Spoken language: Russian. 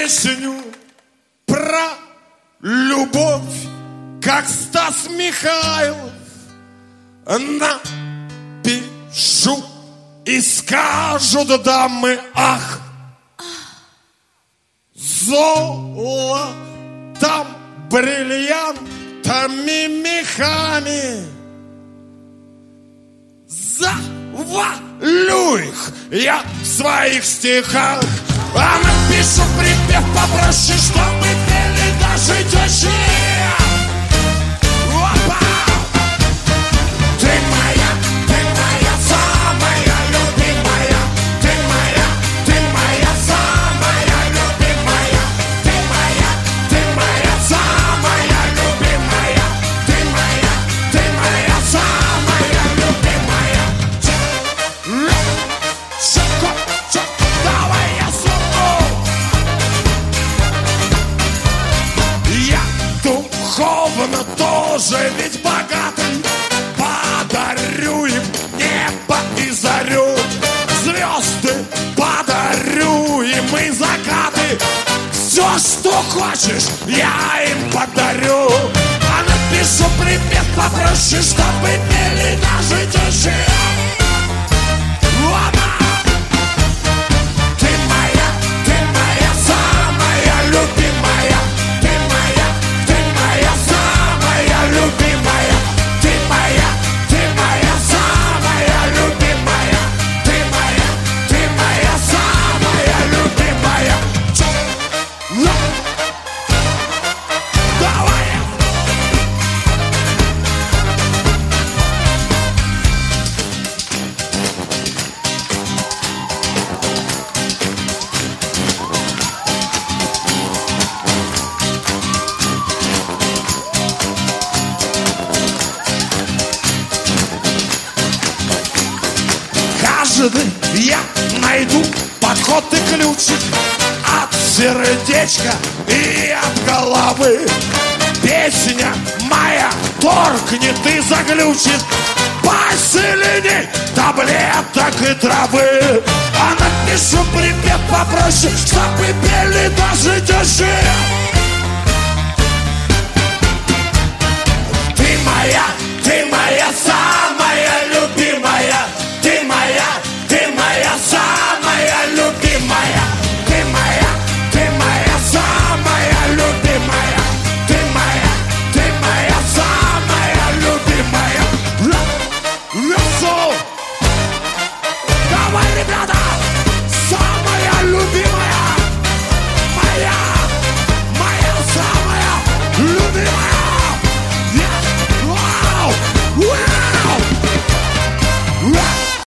песню про любовь, как Стас Михайлов. Напишу, и скажут дамы: ах, золотом, бриллиантами, мехами завалю их я в своих стихах. А напишу припев попроще, чтобы пели даже тещи. Опа! Ты моя самая любимая. Ты моя самая любимая. Ты моя самая любимая. Ты моя самая любимая. Давай я сумку. Я духовно тоже ведь богатый. Подарю им небо и зарю, звезды подарю им и закаты. Все, что хочешь, я им подарю. А напишу припев попроще, чтобы пели даже тещи. Ты моя самая любимая. Ты моя самая любимая. Ты моя самая любимая. Ты моя самая любимая. Давай! Каждый я найду подход и ключик от сердечка и от головы. Песня моя торкнет и заглючит посильней таблеток и травы. А напишу припев попроще, чтобы пели даже тещи.